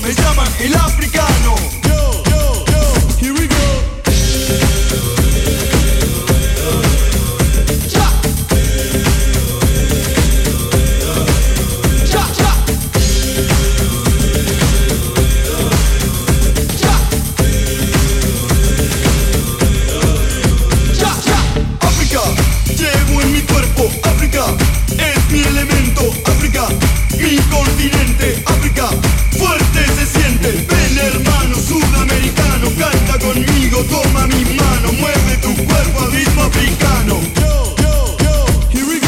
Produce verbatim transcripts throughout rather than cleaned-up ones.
me llaman el africano. Yo, yo, yo, here we go. Mi continente, África, fuerte se siente. Ven hermano sudamericano, canta conmigo, toma mi mano, mueve tu cuerpo al ritmo africano. Yo, yo, yo, here we go.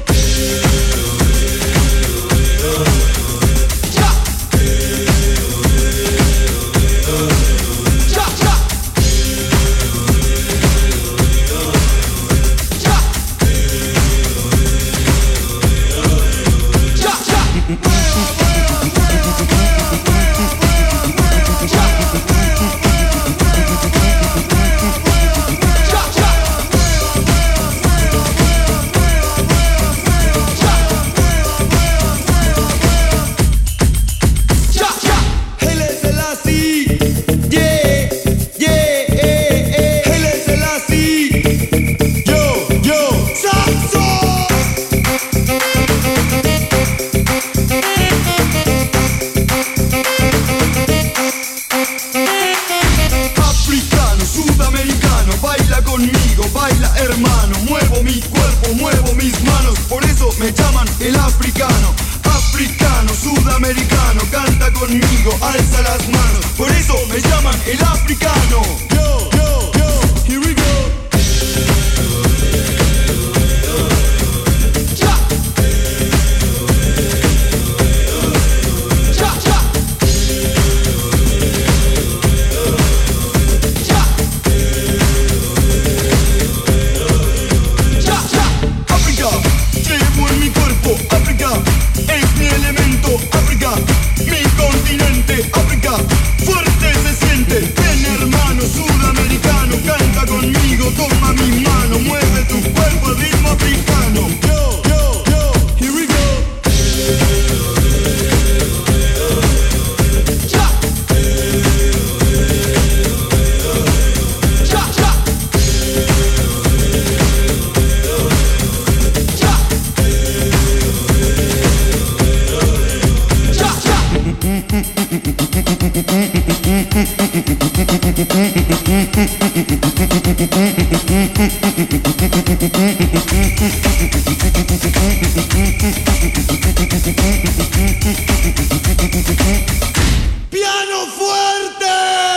¡Piano fuerte!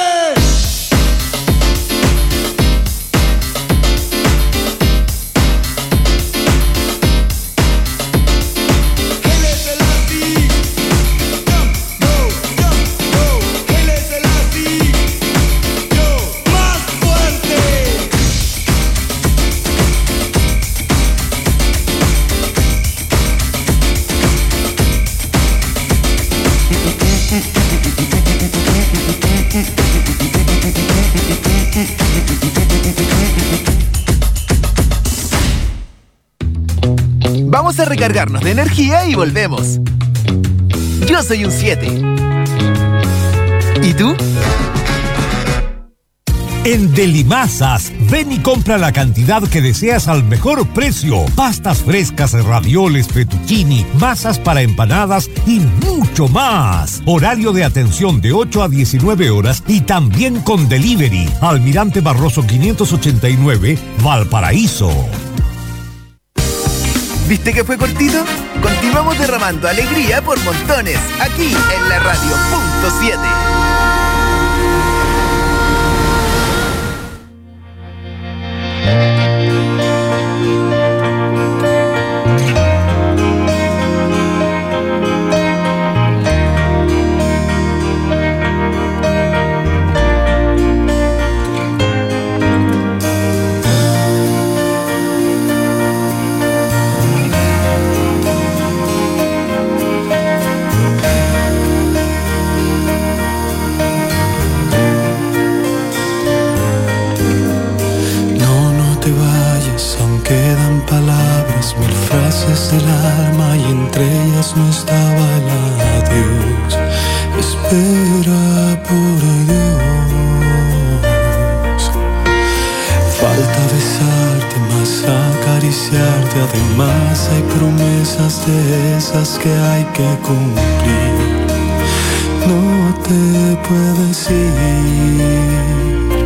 Vamos a recargarnos de energía y volvemos. Yo soy un siete. ¿Y tú? En Delimasas, ven y compra la cantidad que deseas al mejor precio. Pastas frescas, ravioles, fettuccini, masas para empanadas y mucho más. Horario de atención de ocho a diecinueve horas y también con delivery. Almirante Barroso quinientos ochenta y nueve, Valparaíso. ¿Viste que fue cortito? Continuamos derramando alegría por montones, aquí en la radio punto siete. Del alma y entre ellas no estaba el adiós. espera por Dios. Falta besarte más, acariciarte, además hay promesas de esas que hay que cumplir. No te puedes ir.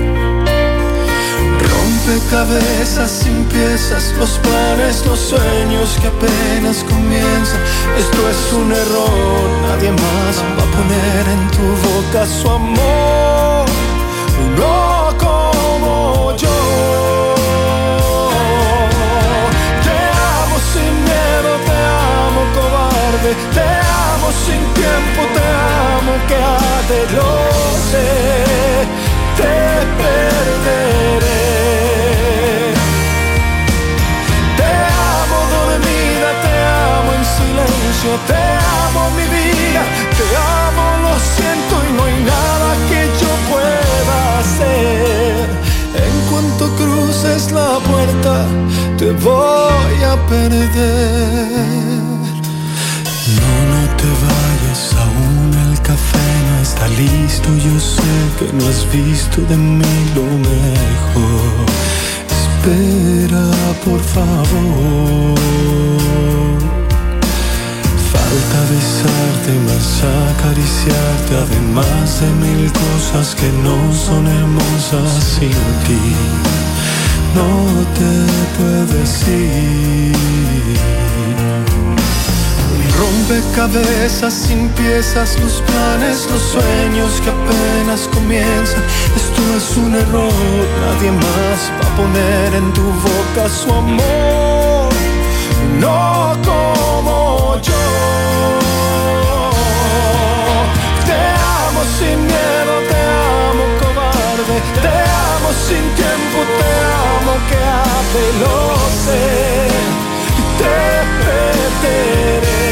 Rompecabezas sin piezas, los planes, los sueños que apenas comienzan. Esto es un error, nadie más va a poner en tu boca su amor, no como yo. Te amo sin miedo, te amo cobarde, te amo sin tiempo, te amo que arde, lo sé, te perderé. Te amo mi vida, te amo, lo siento y no hay nada que yo pueda hacer. En cuanto cruces la puerta, te voy a perder. No, no te vayas aún, el café no está listo. Yo sé que no has visto de mí lo mejor. Espera, por favor. Falta besarte más, acariciarte, además de mil cosas que no son hermosas sin ti. No te puedes ir. Rompecabezas sin piezas, los planes, los sueños que apenas comienzan. Esto es un error, nadie más va a poner en tu boca su amor, no como yo. Te amo sin miedo, te amo cobarde, te amo sin tiempo, te amo que arde, lo sé, te perderé.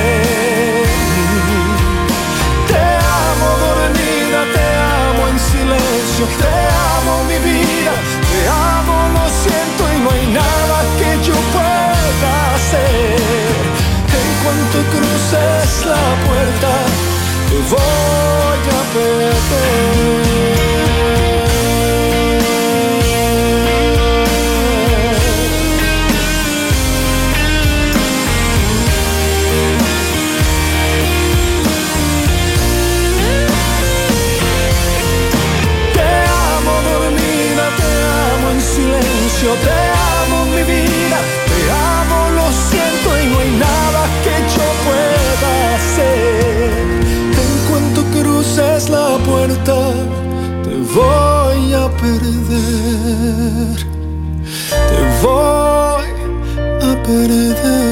Te amo dormida, te amo en silencio, te amo mi vida, te amo, lo siento y no hay nada que yo pueda hacer. En cuanto cruces la puerta, te voy a perder. Te amo dormida, te amo en silencio, te amo mi vida, te amo, lo siento y no hay nada que yo pueda hacer. En cuanto cruces la puerta, te voy a perder, te voy a perder.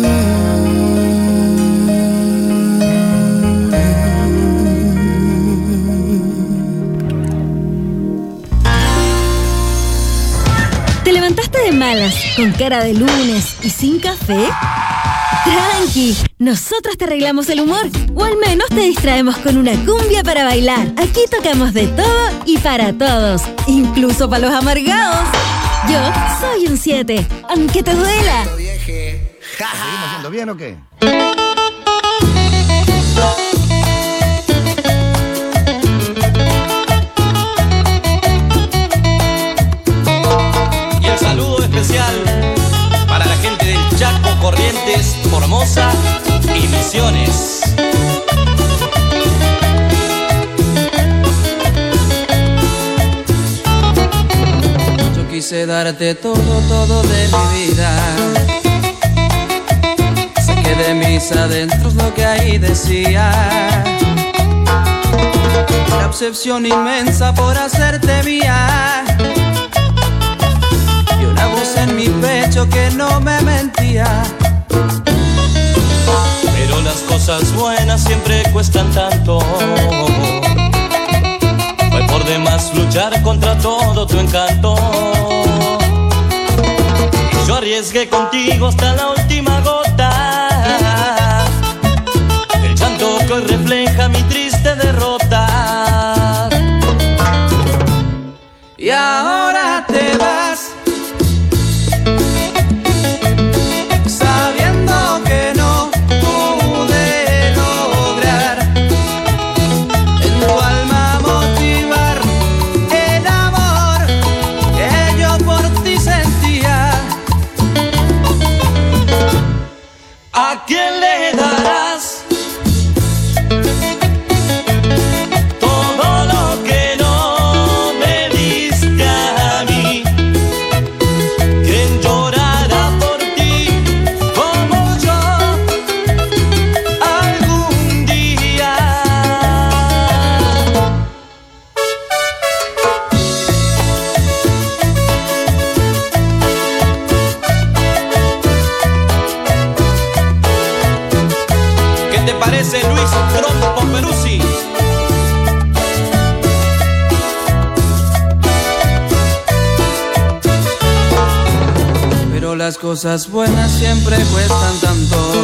¿Te levantaste de malas, con cara de lunes y sin café? Tranqui, nosotros te arreglamos el humor, o al menos te distraemos con una cumbia para bailar. Aquí tocamos de todo y para todos, incluso para los amargados. Yo soy un siete, aunque te duela. ¿Seguimos haciendo bien o qué? Y el saludo especial para la gente del Chaco, Corrientes, Formosa y Misiones. Yo quise darte todo, todo de mi vida. Saqué de mis adentros lo que ahí decía. La obsesión inmensa por hacerte mía. Y una voz en mi pecho que no me mentía. Pero las cosas buenas siempre cuestan tanto. Fue por demás luchar contra todo tu encanto. Y yo arriesgué contigo hasta la última gota. El llanto que hoy refleja mi triste derrota. Y ahora te vas, sabiendo que no pude lograr le darás todo lo que no me diste a mí? ¿Quién llorará por ti como yo algún día? ¿Qué te parece, Luis Trompo Peruzzi? Pero las cosas buenas siempre cuestan tanto.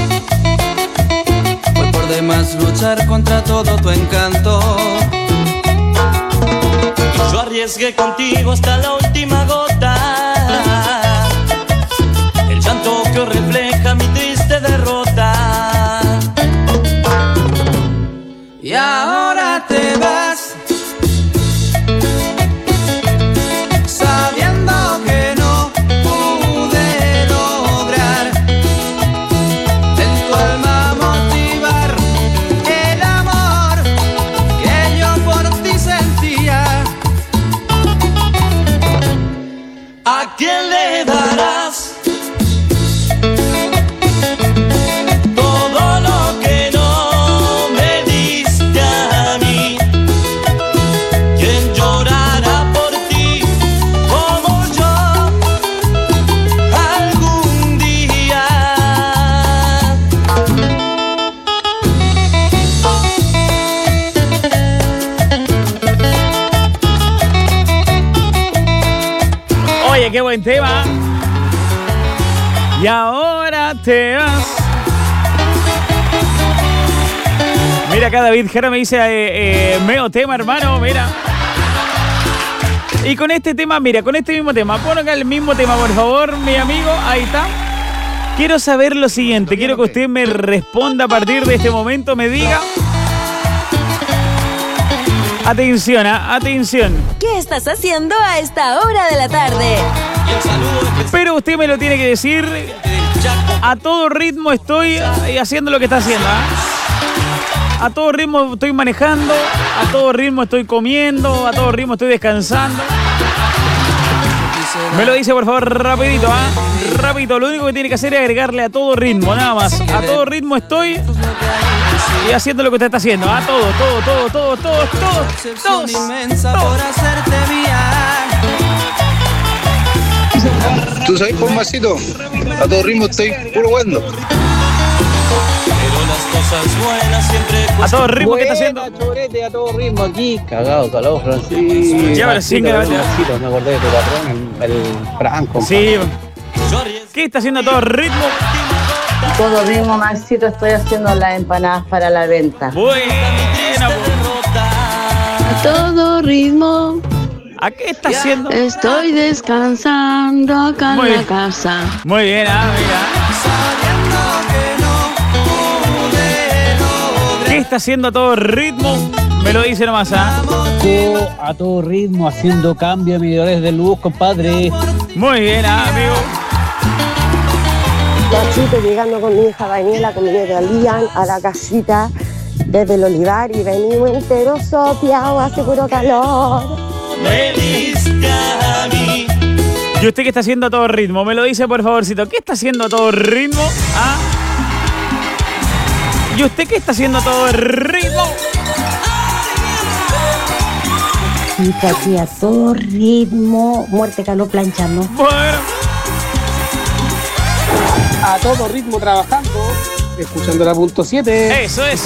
Fue por demás luchar contra todo tu encanto. Yo arriesgué contigo hasta la última gota, el llanto que refleja mi triste derrota. Y ahora te vas, sabiendo que no pude lograr en tu alma motivar el amor que yo por ti sentía. ¿A quién le darás todo lo que no me diste a mí? ¿Quién llorará por ti como yo algún día? Oye, qué buen tema. Y ahora te vas. Mira acá David Jara me dice, eh, eh, meo tema, hermano, mira. Y con este tema, mira, con este mismo tema, pon acá el mismo tema, por favor, mi amigo, ahí está. Quiero saber lo siguiente, quiero que usted me responda a partir de este momento, me diga. Atención, ¿ah? Atención. ¿Qué estás haciendo a esta hora de la tarde? Y el saludo especial Pero usted me lo tiene que decir. del Chaco. A todo ritmo estoy eh, haciendo lo que está haciendo, ¿ah? A todo ritmo estoy manejando, a todo ritmo estoy comiendo, a todo ritmo estoy descansando. Me lo dice por favor rapidito, ¿ah? Rapidito, lo único que tiene que hacer es agregarle a todo ritmo, nada más. A todo ritmo estoy y haciendo lo que usted está haciendo, ¿ah? Todo, todo, todo, todo, todo, todo, Decepción todos, inmensa todos. por hacerte mía. ¿Tú sabes, Formacito? A todo ritmo estoy puro bueno. Pero las cosas buenas siempre A todo ritmo, ¿qué está haciendo? Chorete, a todo ritmo aquí. Cagado, calor, Francisco. Ya, pero sí, que la- Francisco, me acordé de tu patrón, el, el Franco. Sí. yo arriesgué ¿Qué está haciendo a todo ritmo? Todo ritmo, Maxito, estoy haciendo las empanadas para la venta. Bueno, A todo ritmo, ¿a qué está haciendo? estoy descansando acá Muy en la bien. casa. Muy bien, ah, mira. ¿Qué está haciendo a todo ritmo? Me lo dice nomás, ¿ah? Yo a todo ritmo haciendo cambio de medidores de luz, compadre. Muy bien, ah, amigo. Maxito, llegando con mi hija Daniela, con mi nieta Lian, a la casita desde el Olivar y venimos enteros sopeados, hace puro calor. me diste a mí. ¿Y usted qué está haciendo a todo ritmo? Me lo dice, por favorcito. ¿Qué está haciendo a todo ritmo? ¿Ah? ¿Y usted qué está haciendo a todo ritmo? Y aquí a todo ritmo, muerte, calor, planchando. Bueno, A todo ritmo trabajando, escuchando la punto siete. eso es.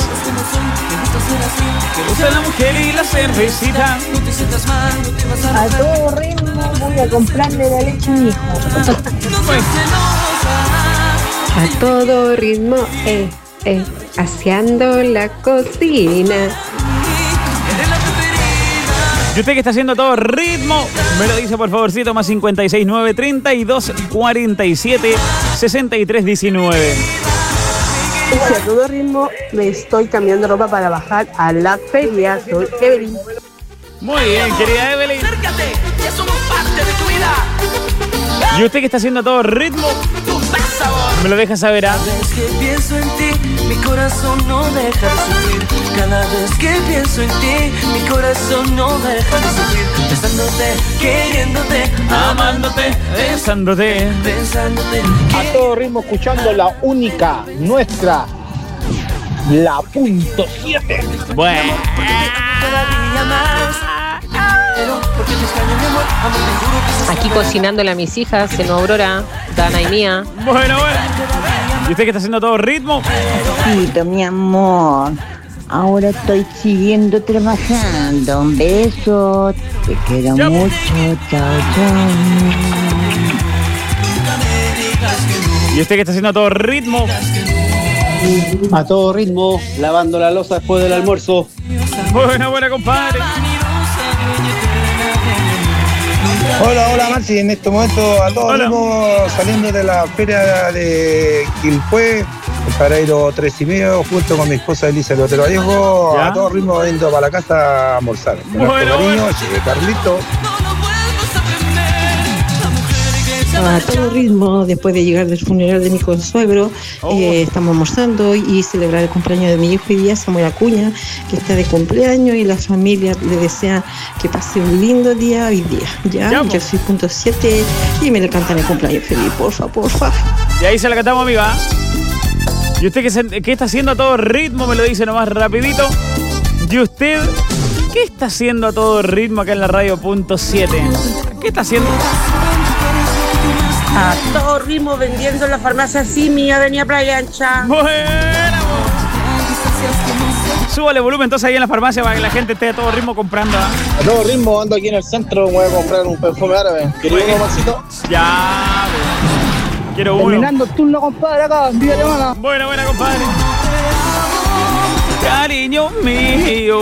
Que gusta la mujer y la cervecita. A todo ritmo voy a comprarle la leche a mi hijo. Pues, A todo ritmo, eh, eh, aseando la cocina. ¿y usted qué está haciendo a todo ritmo? Me lo dice, por favorcito, más cincuenta y seis, nueve, treinta y dos, cuarenta y siete, sesenta y tres, diecinueve. A todo ritmo me estoy cambiando ropa para bajar a la feria. Soy Evelyn. Muy bien, querida Evelyn. Acércate, ya somos parte de tu vida. ¿Y usted qué está haciendo a todo ritmo? Tus besos Me lo dejas saber, ¿ah? Cada vez que pienso en ti, mi corazón no deja de sufrir. Cada vez que pienso en ti, mi corazón no deja de sufrir. Besándote, queriéndote, amándote, besándote, besándote. A todo ritmo escuchando la única, nuestra, la punto siete. Bueno. Aquí cocinándole a mis hijas, en Aurora, Dana y Mía. Bueno, bueno. ¿Y usted que está haciendo a todo ritmo? Tito, mi amor. Ahora estoy siguiendo trabajando. Un beso. Te quiero ya, mucho. Chao, chao. ¿Y usted que está haciendo a todo ritmo? A todo ritmo, lavando la loza después del almuerzo. Buena, buena, compadre. Hola, hola Maxi, en este momento a todos ritmo saliendo de la feria de Quilpué, el paradero tres y medio, junto con mi esposa Elisa de Otero Vallejo, ¿ya? A todo ritmo yendo para la casa a almorzar. Con bueno, nuestro cariño, bueno. llegué Carlito. A todo ritmo, después de llegar del funeral de mi consuegro, oh. eh, estamos almorzando y celebrar el cumpleaños de mi hijo hoy día, Samuel Acuña, que está de cumpleaños, y la familia le desea que pase un lindo día hoy día. Ya, ya yo soy punto siete y me le cantan el cumpleaños feliz, porfa, porfa. Y ahí se la cantamos, amiga. ¿Y usted qué, se, qué está haciendo a todo ritmo? Me lo dice nomás rapidito. ¿Y usted qué está haciendo a todo ritmo acá en la radio punto siete? ¿Qué está haciendo? A todo ritmo vendiendo en la farmacia Simi, Avenida Playa Ancha. Buena, súbale volumen entonces ahí en la farmacia para que la gente esté a todo ritmo comprando. ¿eh? A todo ritmo, ando aquí en el centro, voy a comprar un perfume árabe. ¿Quería uno, Maxito? Ya, quiero uno. Terminando el turno, compadre, acá, en Villa Alemana. Buena, buena, compadre. Cariño mío.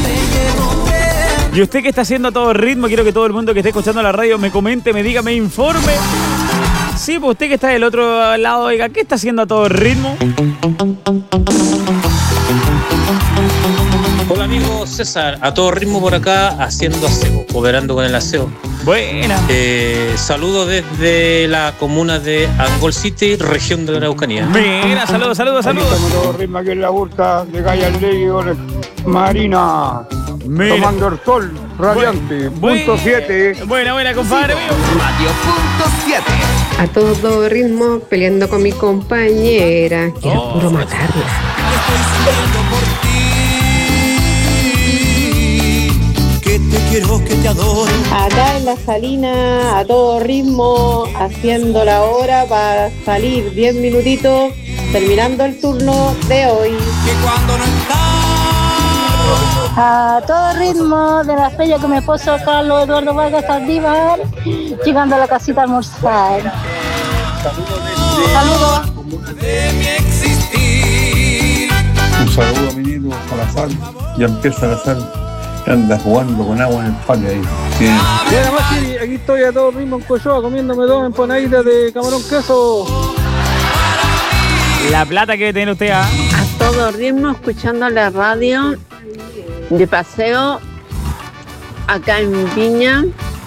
¿Y usted qué está haciendo a todo ritmo? Quiero que todo el mundo que esté escuchando la radio me comente, me diga, me informe. Sí, pues usted que está del otro lado, oiga, ¿qué está haciendo a todo ritmo? Hola amigo César, a todo ritmo por acá haciendo aseo, cooperando con el aseo. Buena. Eh, saludos desde la comuna de Angol City, región de la Araucanía. Mira, saludos, saludos, saludos. Estamos a todo ritmo aquí en la Burta de Calle Marina. Mira. Tomando el sol radiante. Buen, punto siete. Buena, buena, compadre mío. Radio punto siete. A todo, todo ritmo, peleando con mi compañera. Quiero oh, puro matarla. Estoy sufriendo por ti. Que te quiero, que te adoro. Acá en la Salina, a todo ritmo, haciendo la hora para salir diez minutitos, terminando el turno de hoy. Que cuando no estás. A todo ritmo de la feria con mi esposo Carlos Eduardo Vargas Saldívar, llegando a la casita a almorzar. Saludos. De mi existir. Un saludo a mi niño Salazar, ya empieza la sal, anda jugando con agua en el parque ahí. Tiene... Mira, Maxi, aquí estoy a todo ritmo en Coyoa comiéndome dos empanaditas de camarón queso. La plata que tiene usted, ¿ah? ¿eh? A todo ritmo, escuchando la radio de paseo acá en Viña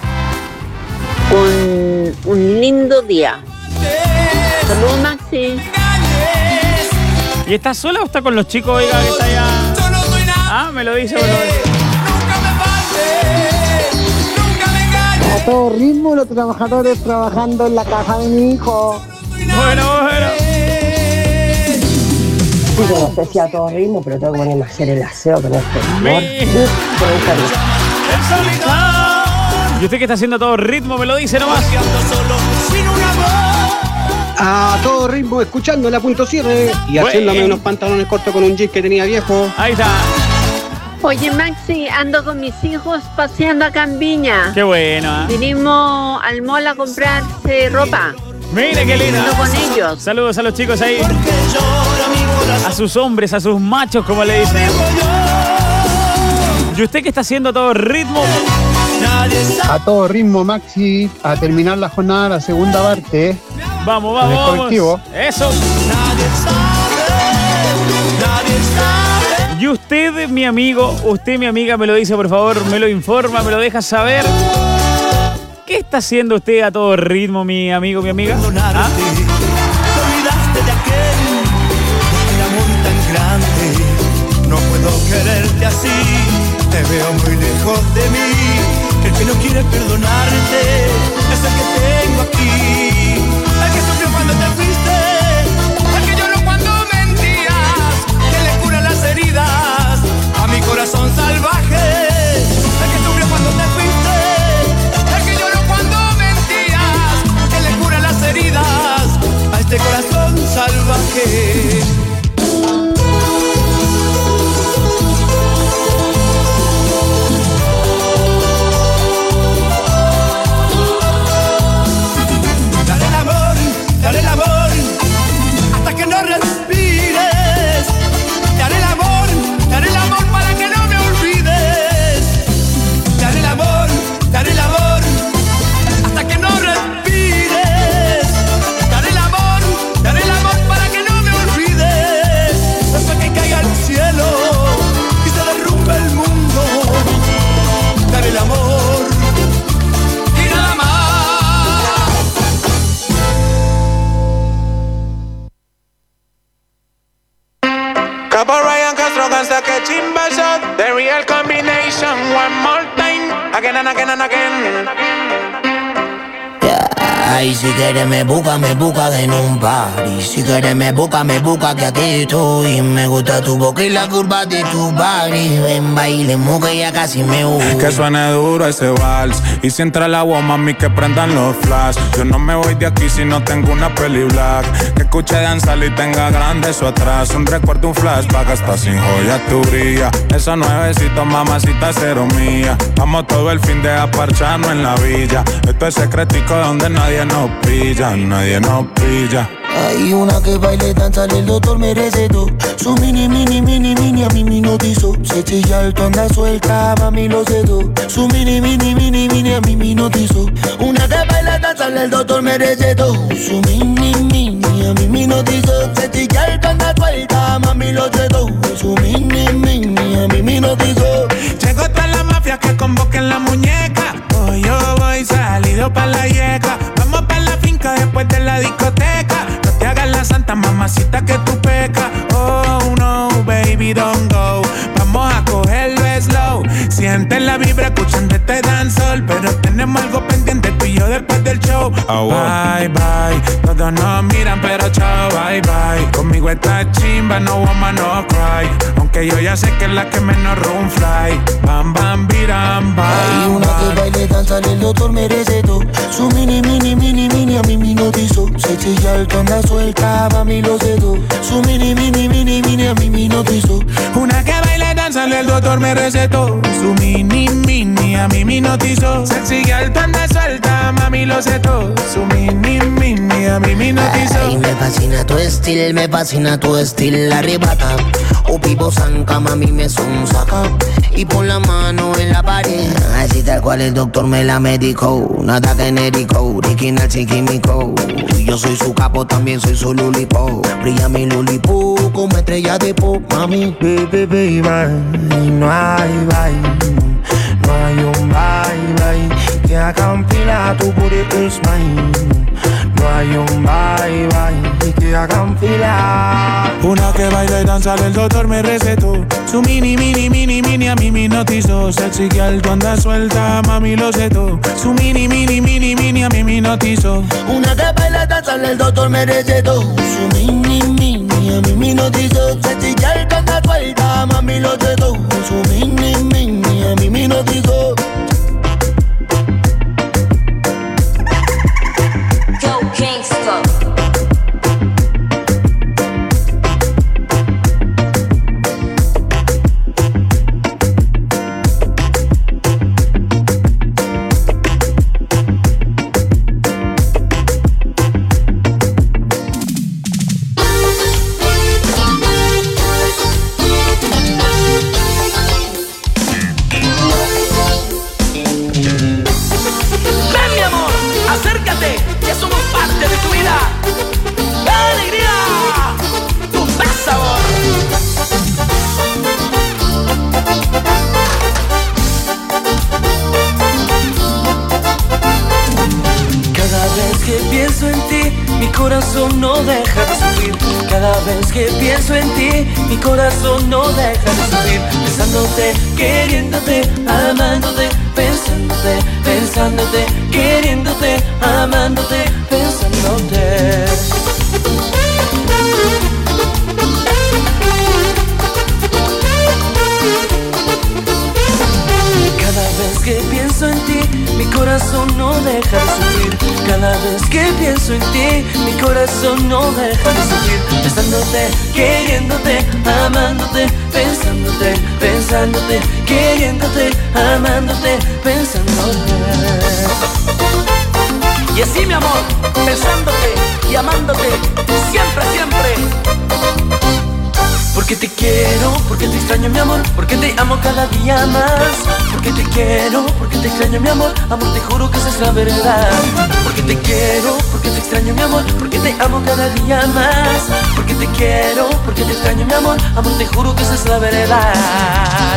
con un lindo día. Saludos, Maxi. ¿Y está sola o está con los chicos, oiga, que está allá? Ah, me lo dice, me lo dice. A todo ritmo, los trabajadores trabajando en la casa de mi hijo. Bueno, bueno. Sí, yo no sé si a todo ritmo, pero tengo que ponerme a hacer el aseo con este amor. ¿Y usted qué está haciendo a todo ritmo? Me lo dice nomás. A todo ritmo, escuchando la punto cierre y bueno, haciéndome unos pantalones cortos con un jean que tenía viejo. Ahí está. Oye, Maxi, ando con mis hijos paseando acá en Viña. Qué bueno, ¿eh? Vinimos al mall a comprarse ropa. Mire qué lindo. Ando con ellos. Saludos a los chicos ahí. A sus hombres, a sus machos, como le dicen. ¿Y usted qué está haciendo a todo ritmo? A todo ritmo, Maxi, a terminar la jornada, la segunda parte. Vamos, vamos, vamos. Colectivo. Eso. Y usted, mi amigo, usted, mi amiga, me lo dice, por favor, me lo informa, me lo deja saber. ¿Qué está haciendo usted a todo ritmo, mi amigo, mi amiga? ¿Ah? Capo Ryan Castro gangsta que chimba shot. The real combination, one more time. Again and again and again. Ay, si quieres me busca, me busca en un party. Si quieres me busca, me busca que aquí estoy. Me gusta tu boca y la curva de tu body. Ven, bailemos que ya casi me voy. Que suene duro ese vals. Y si entra el agua, mami, que prendan los flash. Yo no me voy de aquí si no tengo una peli black. Que escuche danzar y tenga grande eso atrás. Un recuerdo, un flashback, hasta sin joya tu brilla. Esos nuevecitos, mamacita, cero mía. Vamos todo el fin de aparcharnos en la villa. Esto es secretico donde nadie nos pilla, nadie nos pilla. Hay una que baile, danza, el doctor merece todo. Su mini, mini, mini, mini, a mí me notizó. Se chilla alto, anda suelta, mami lo cedo. Su mini, mini, mini, mini, a mí me notizó. Una que baila, danza, el doctor merece todo. Su mini, mini, a mí me notizó. Se chilla alto, anda suelta, mami lo cedo. Su mini, mini, a mí me notizó. Llegó toda la mafia que convoquen la muñeca. Hoy yo voy salido pa' la yeca. Vamos pa' la finca después de la discoteca. No te hagas la santa, mamacita, que tú pecas. Oh no, baby, don't go. Vamos a cogerlo slow. Siente la vibra escuchando este dancehall. Pero tenemos algo pendiente tú y yo después del show. Oh, bye, bye. Todos nos miran pero chao, bye, bye. Conmigo está chimba, no woman, no cry. Aunque yo ya sé que es la que menos room fly. Bam, bam, biram, bam. Hay una que baile, danza, el doctor merece todo. Su mini, mini, mini, mini, a mí me notizó. Se chilla alto, anda suelta, mami lo cedo. Su mini, mini, mini, mini, a mí me notizó. Una que baile, danza, el doctor me recetó. Su mini, mini, a mí me notizó. Se sigue alto, anda suelta, mami lo cedo. Su mini, mini, a mí me notizó. Ay, me fascina tu estilo, me fascina tu estilo, arrebata. O pipo zanca, mami me son saca. Y pon la mano en la pared. Así tal cual el doctor me la medicó. Nada genérico, original sin químico. Yo soy su capo, también soy su lulipo. Brilla mi lulipo como estrella de pop. Mami, baby, baby, bye. No hay bye. No hay un bye, bye. Que haga un fila, tu booty is mine. No hay un bye, bye. Que hagan fila. Una que baila y danza, el doctor me recetó. Su mini, mini, mini, mini, a mí me notizó. Sexy que alto anda suelta, mami lo cedo. Su mini, mini, mini, mini, a mí me notizó. Una que baila y danza, el doctor me recetó. Su mini, mini, a mí me notizó. Sexy que alto anda suelta, mami lo cedo. Su mini, mini, a mí me notizó. Mi amor, amor, te juro que esa es la verdad. Porque te quiero, porque te extraño, mi amor. Porque te amo cada día más. Porque te quiero, porque te extraño, mi amor. Amor, te juro que esa es la verdad.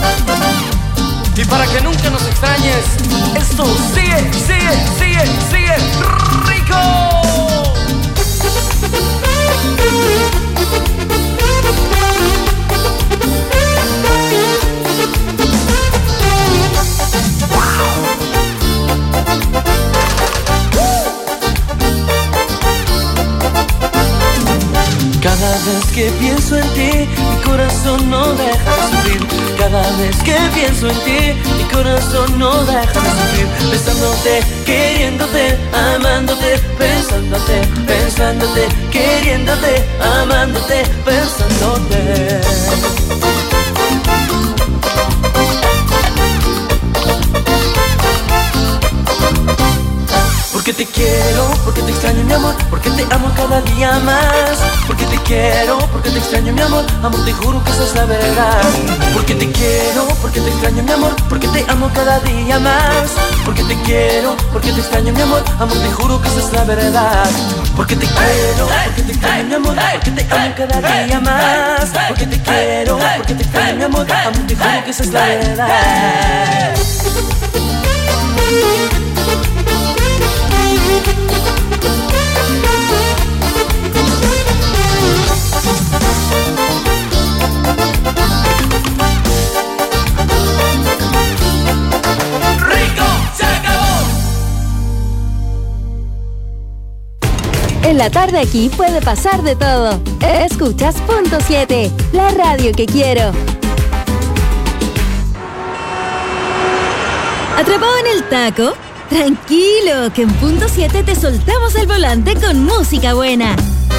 Y para que nunca nos extrañes, esto sigue, sigue, sigue, sigue rico. corazón no deja de sufrir. Cada vez que pienso en ti, mi corazón no deja de sufrir. Pensándote, queriéndote, amándote, pensándote, pensándote, queriéndote, amándote, pensándote. Porque te quiero, porque te extraño mi amor, porque te amo cada día más. Porque te quiero, porque te extraño mi amor, amor te juro que esa es la verdad. Porque te quiero, porque te extraño mi amor, porque te amo cada día más. Porque te quiero, porque te extraño mi amor, amor te juro que esa es la verdad. Porque te quiero, porque te extraño mi amor, porque te amo cada día más. Porque te quiero, porque te extraño mi amor, amor te juro que esa es la verdad. En la tarde aquí puede pasar de todo. Escuchas Punto siete, la radio que quiero. ¿Atrapado en el taco? Tranquilo, que en Punto siete te soltamos el volante con música buena.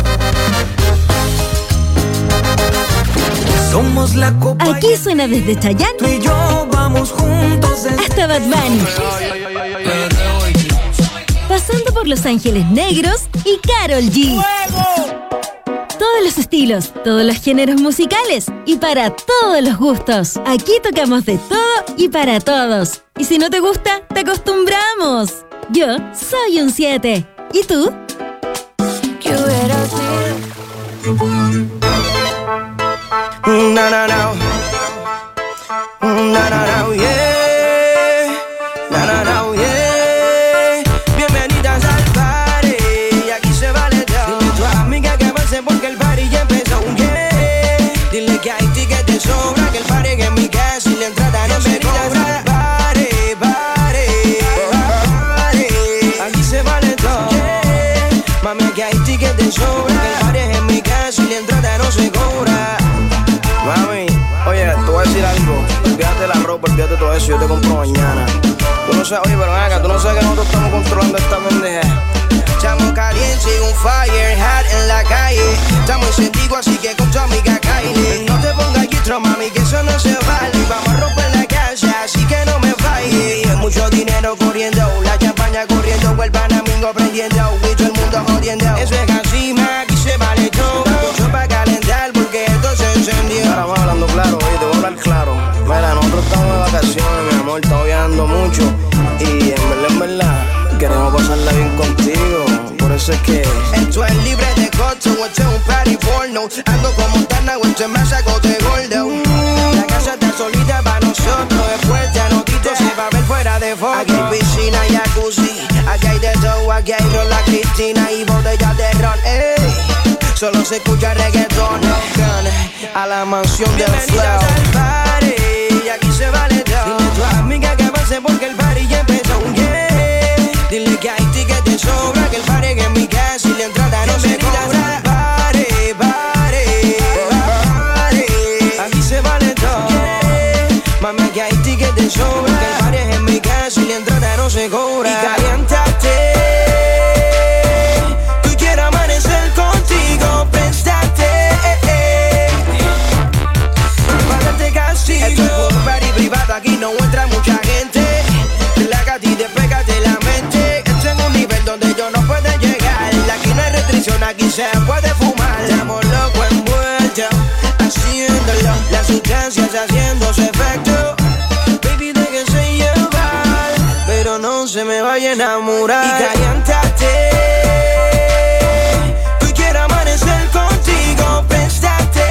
Somos la copa. Aquí suena desde Chayanne. Tú y yo vamos juntos hasta Bad Bunny. Pasando por Los Ángeles Negros y Karol G. Todos los estilos, todos los géneros musicales y para todos los gustos. Aquí tocamos de todo y para todos. Y si no te gusta, te acostumbramos. Yo soy un siete. ¿Y tú? ¿Qué hubiera sido? No, no, no. No, no, no, yeah. No, no, no, yeah. Bienvenidas al party. Y aquí se vale todo. Dile a tu amiga que avance porque el party ya empezó, yeah. Dile que hay tickets de sobra, que el party que en mi casa y la entrada no me cobra. Party, party, party. Aquí se vale todo, yeah. Mami, que hay tickets de sobra, que el party es en mi casa y la entrada no se cobra. Mami, oye, te voy a decir algo. Olvídate de la ropa, olvídate de todo eso, yo te compro mañana. Tú no sabes, oye, pero ven acá, tú no sabes que nosotros estamos controlando esta pendeja. Estamos calientes y un fire hot en la calle. Estamos encendidos, así que con tu amiga Kylie. No te pongas guitro, mami, que eso no se vale. Vamos a romper la casa, así que no me falles. Mucho dinero corriendo, la champaña corriendo, el panamingo prendiendo, y todo el mundo jodiendo. Eso es así, ma, aquí se vale todo. Mucho para calentar porque esto se encendió. Ahora vamos hablando claro, oye, te voy a hablar claro. Mira, nosotros estamos de vacaciones, mi amor, estamos viajando mucho. Y en verdad, en verdad, queremos pasarla bien contigo. Por eso es que esto es libre de costo, esto es un party porno. Ando como Montana, esto es me saco de gordo. La casa está solita para nosotros. Después ya notito se va a ver fuera de foto. Aquí hay piscina y jacuzzi, aquí hay de todo, aquí hay ron, la Cristina y botellas de ron, ey. Solo se escucha reggaetón, a la mansión del flow. Al party, y aquí se vale todo. Dile a tu amiga que avance porque el party ya empezó, yeah. Dile que hay tickets de sobra, que el party que en mi casa y la entrada no se cobra. Party, party, party. Aquí se vale todo, yeah. Mami, que hay tickets de sobra, que el party es en mi casa y la entrada no se cobra. Y caliéntate. Tú quieres amanecer contigo, préstate. Párate casi. Esto es un party privado, aquí no entra mucha gente. Relájate y despégate la mente. Esto es un nivel donde yo no puedo llegar. Aquí no hay restricción, aquí se puede fumar. Estamos locos envueltos, haciéndolo. Las sustancias haciendo su efecto. Baby, déjese llevar, pero no se me vaya a enamorar. Y caliéntate. Tú quieres amanecer contigo, préstate.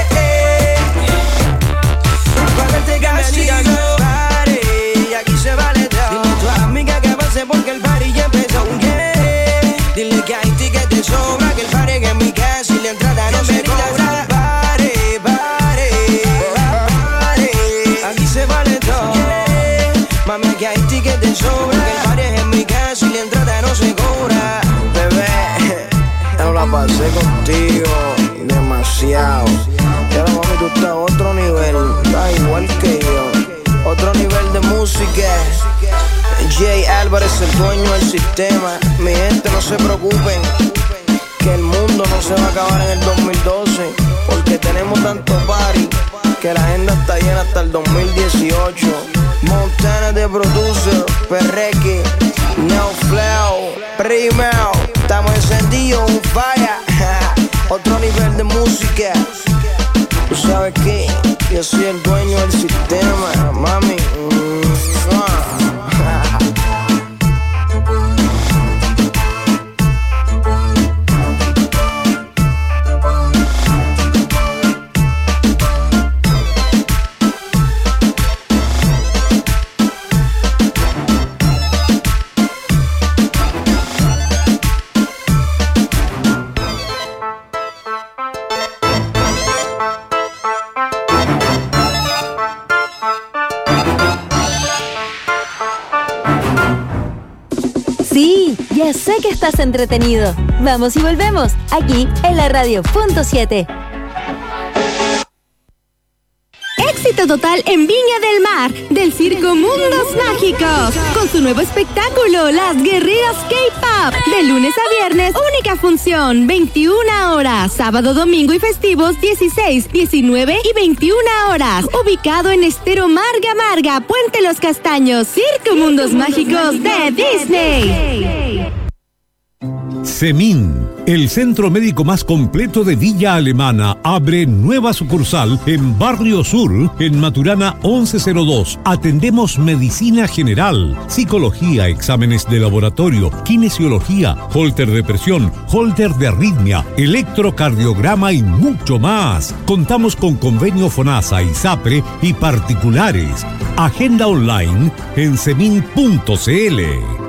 Párate castigo. Party, aquí se vale todo. Dile a tu amiga que avance porque el party ya empezó, yeah. Dile que hay tickets de sobra, que el party que en mi casa y la entrada no se cobra. Party, party, party. Aquí se vale todo, yeah. Mami, que hay tickets de sobra, que el party es en mi casa y la entrada no se cobra. Bebé, ya no la pasé contigo demasiado. Y ahora, mami, tú estás otro dueño del sistema. Mi gente, no se preocupen, que el mundo no se va a acabar en el dos mil doce, porque tenemos tanto party que la agenda está llena hasta el dos mil dieciocho. Montana de producer, Perreque, Neo Flow, Primero, estamos encendidos, un falla. Otro nivel de música. Tú sabes que yo soy el dueño del sistema, mami. Sí, ya sé que estás entretenido. Vamos y volvemos, aquí en la radio punto siete. Éxito total en Viña del Mar, del Circo Mundos Mágicos, con su nuevo espectáculo, Las Guerreras K-Pop, de lunes a viernes, única función, veintiuna horas, sábado, domingo y festivos, dieciséis, diecinueve y veintiuna horas, ubicado en Estero Marga Marga, Puente Los Castaños, Circo Mundos Mágicos de Disney. Semin, el centro médico más completo de Villa Alemana, abre nueva sucursal en Barrio Sur, en Maturana once cero dos. Atendemos medicina general, psicología, exámenes de laboratorio, kinesiología, holter de presión, holter de arritmia, electrocardiograma y mucho más. Contamos con convenio FONASA, ISAPRE y particulares. Agenda online en semin punto c l.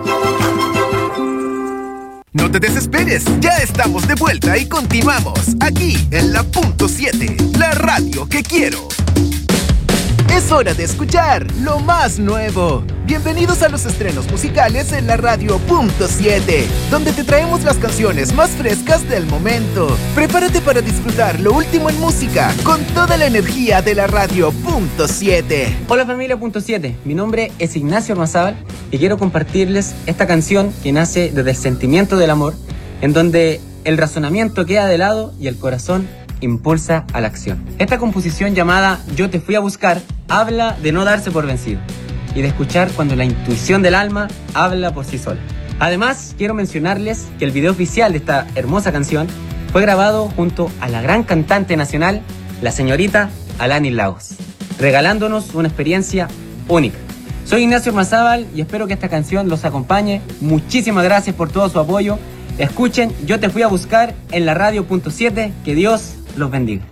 No te desesperes, ya estamos de vuelta y continuamos aquí en la punto siete, la radio que quiero. Es hora de escuchar lo más nuevo. Bienvenidos a los estrenos musicales en la radio punto siete, donde te traemos las canciones más frescas del momento. Prepárate para disfrutar lo último en música con toda la energía de la radio punto siete. Hola familia punto siete, mi nombre es Ignacio Ormazábal y quiero compartirles esta canción que nace desde el sentimiento del amor, en donde el razonamiento queda de lado y el corazón impulsa a la acción. Esta composición llamada Yo te fui a buscar habla de no darse por vencido y de escuchar cuando la intuición del alma habla por sí sola. Además, quiero mencionarles que el video oficial de esta hermosa canción fue grabado junto a la gran cantante nacional, la señorita Alanis Lagos, regalándonos una experiencia única. Soy Ignacio Ormazábal y espero que esta canción los acompañe. Muchísimas gracias por todo su apoyo. Escuchen Yo te fui a buscar en la radio punto siete. Que Dios los bendiga.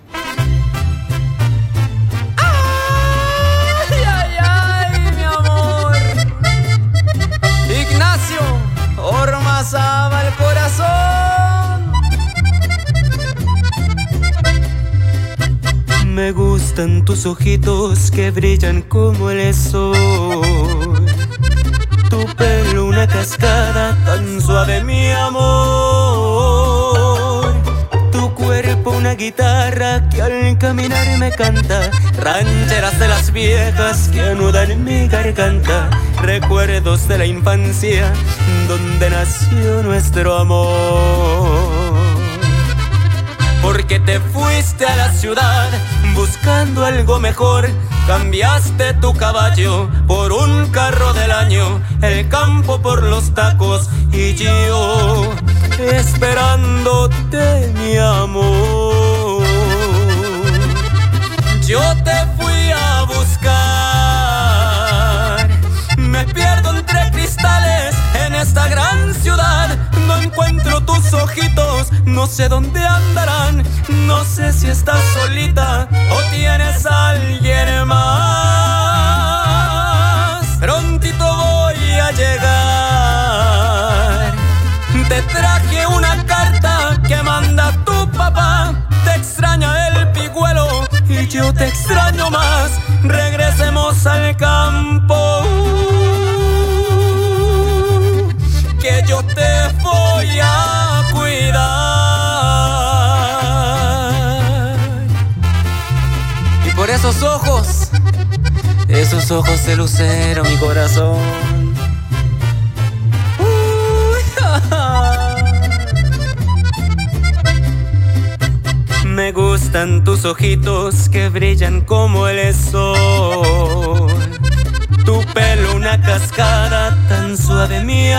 Ay, ay, ay, mi amor. Ignacio Ormazábal el corazón. Me gustan tus ojitos que brillan como el sol. Tu pelo una cascada tan suave, mi amor. Tu cuerpo una guitarra que al caminar me canta. Rancheras de las viejas que anudan en mi garganta. Recuerdos de la infancia donde nació nuestro amor. Porque te fuiste a la ciudad buscando algo mejor. Cambiaste tu caballo por un carro del año, el campo por los tacos y yo esperándote, mi amor. Yo te fui a buscar, me pierdo entre cristales en esta gran ciudad. No encuentro tus ojitos, no sé dónde andarán. No sé si estás solita o tienes a alguien más. Prontito voy a llegar. Te traje una carta que manda tu papá. Te extraña el pigüelo y yo te extraño más. Regresemos al campo, que yo te voy a cuidar. Y por esos ojos, esos ojos de lucero, mi corazón, Me gustan tus ojitos que brillan como el sol. Tu pelo una cascada tan suave, mi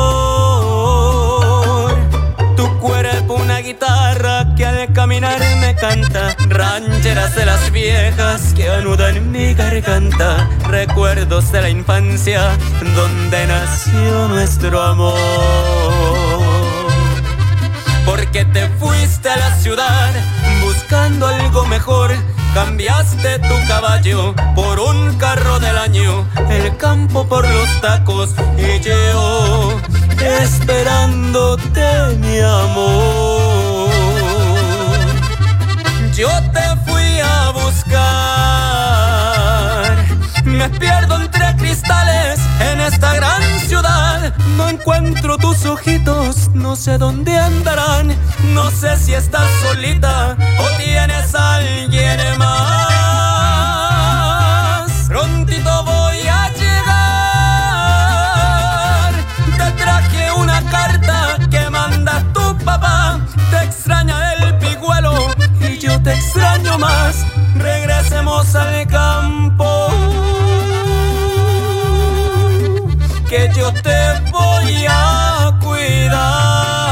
amor. Tu cuerpo una guitarra que al caminar me canta. Rancheras de las viejas que anudan mi garganta. Recuerdos de la infancia donde nació nuestro amor. Porque te fuiste a la ciudad buscando algo mejor. Cambiaste tu caballo por un carro del año, el campo por los tacos y yo esperándote, mi amor. Yo te fui a buscar, me pierdo entre cristales en esta gran ciudad. No encuentro tus ojitos, no sé dónde andarán. No sé si estás solita o tienes a alguien más. Prontito voy a llegar. Te traje una carta que manda tu papá. Te extraña el pigüelo y yo te extraño más. Regresemos al campo, que yo te voy a cuidar.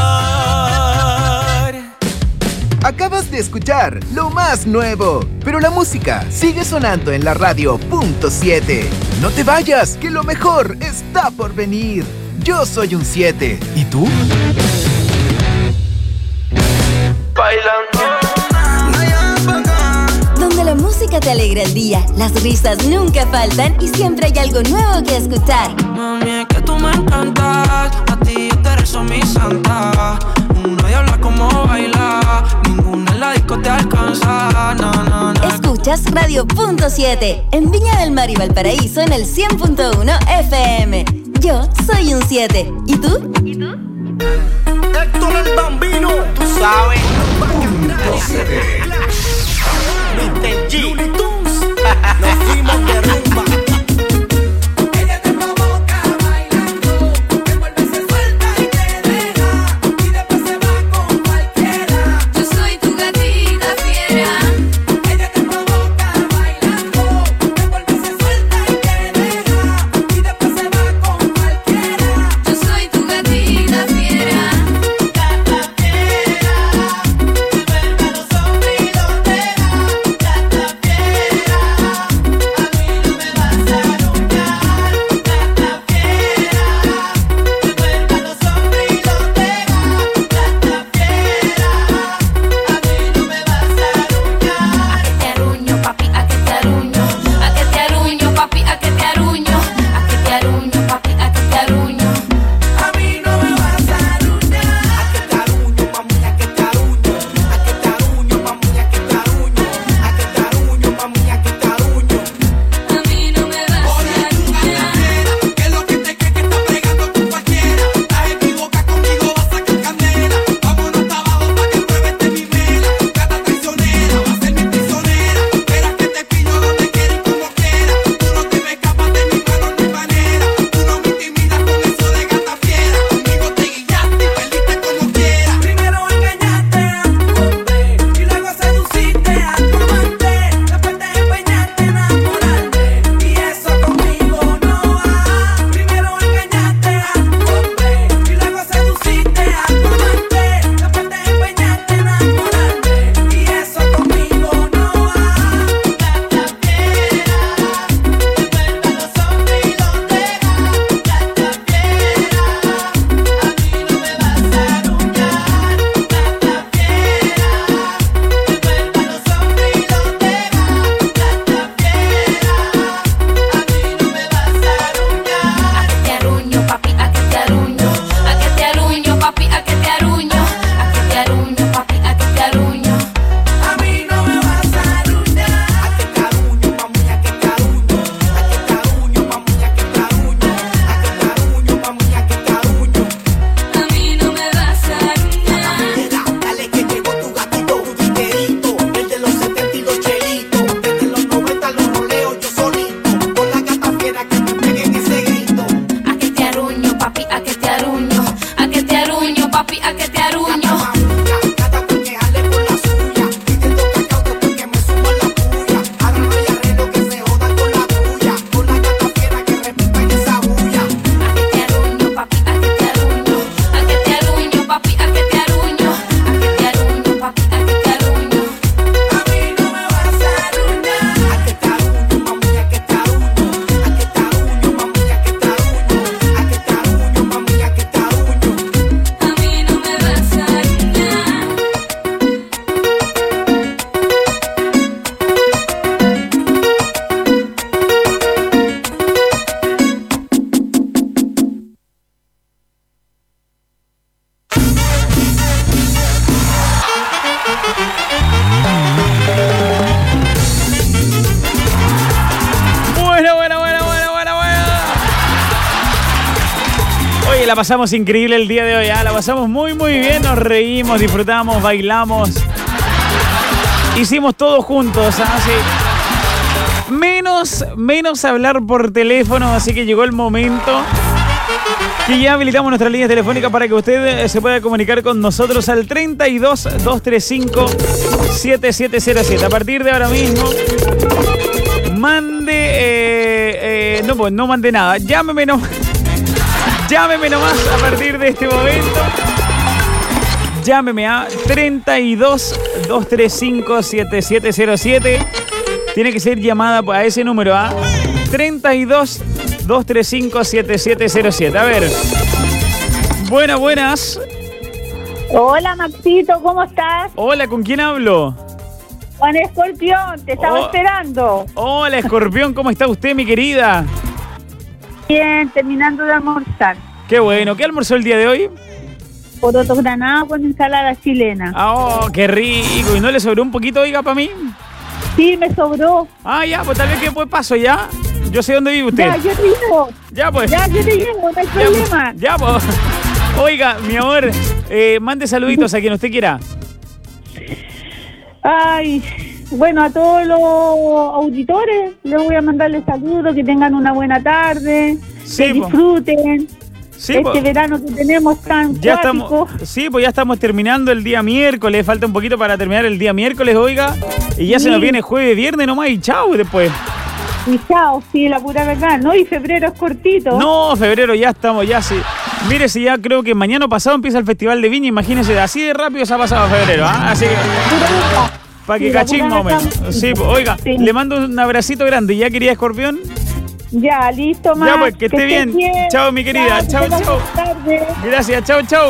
Acabas de escuchar lo más nuevo, pero la música sigue sonando en la radio punto siete. No te vayas, que lo mejor está por venir. Yo soy un siete. ¿Y tú? Bailando. Donde la música te alegra el día, las risas nunca faltan y siempre hay algo nuevo que escuchar. Mami, es que tú me encantas, a ti yo te rezo mi santa. Uno y habla como bailar, ninguna en la disco te alcanza. No, no, no. Escuchas Radio punto siete en Viña del Mar y Valparaíso en el cien punto uno F M. Yo soy un siete. ¿Y tú? ¿Y tú? Héctor el Bambino, tú sabes. mister G, nos fuimos de rumba. Ella te provoca bailando, te vuelve, se suelta y te deja, y después se va con cualquiera. Yo soy tu gatita fiera. Ella te provoca bailando, te vuelve, se suelta y te deja, y después se va con cualquiera. Yo soy tu gatita fiera. Gata fiera, vuelve a los hombres y los deja. Gata fiera. la pasamos increíble el día de hoy, ¿eh? La pasamos muy, muy bien. Nos reímos, disfrutamos, bailamos. Hicimos todo juntos, así. Menos, menos hablar por teléfono, así que llegó el momento que ya habilitamos nuestra línea telefónica para que usted se pueda comunicar con nosotros al treinta y dos, doscientos treinta y cinco, setenta y siete cero siete. A partir de ahora mismo, mande... Eh, eh, no, pues no mande nada. Llámeme nomás. Llámeme nomás a partir de este momento. Llámeme a treinta y dos, doscientos treinta y cinco, setenta y siete cero siete. Tiene que ser llamada a ese número, a treinta y dos, doscientos treinta y cinco, setenta y siete cero siete. A ver. Buenas, buenas. Hola, Maxito, ¿cómo estás? Hola, ¿con quién hablo? Juan Escorpión, te estaba Oh. esperando. Hola, Escorpión, ¿cómo está usted, mi querida? Bien, terminando de almorzar. Qué bueno. ¿Qué almorzó el día de hoy? Porotos granados con ensalada chilena. Oh, qué rico. ¿Y no le sobró un poquito, oiga, para mí? Sí, me sobró. Ah, ya, pues tal vez que después paso, ¿ya? Yo sé dónde vive usted. Ya, yo te llevo. Ya, pues. Ya, yo te llevo, no hay Ya, problema. Ya, pues. Oiga, mi amor, eh, mande saluditos a quien usted quiera. Ay, bueno, a todos los auditores les voy a mandarles saludos, que tengan una buena tarde, Sí, que po. disfruten Sí, este po. verano que tenemos tan Ya cuático. estamos, sí, pues ya estamos terminando el día miércoles. Falta un poquito para terminar el día miércoles, oiga. Y ya se nos Sí. viene jueves, viernes nomás y chao después. Y chao, sí, la pura verdad, ¿no? Y febrero es cortito. No, febrero ya estamos, ya sí. Mire, si ya creo que mañana pasado empieza el Festival de Viña, imagínese, así de rápido se ha pasado febrero, ¿ah? Así que... Para que Sí, la cachín pura más o menos. verdad. Sí, pues, oiga, Sí. le mando un abracito grande. ¿Ya quería, Escorpión? Ya, listo, Max. Ya, pues, que esté bien. Chao, mi querida. Ya, Chao, que tengas chao. buena tarde. Gracias, chao, chao.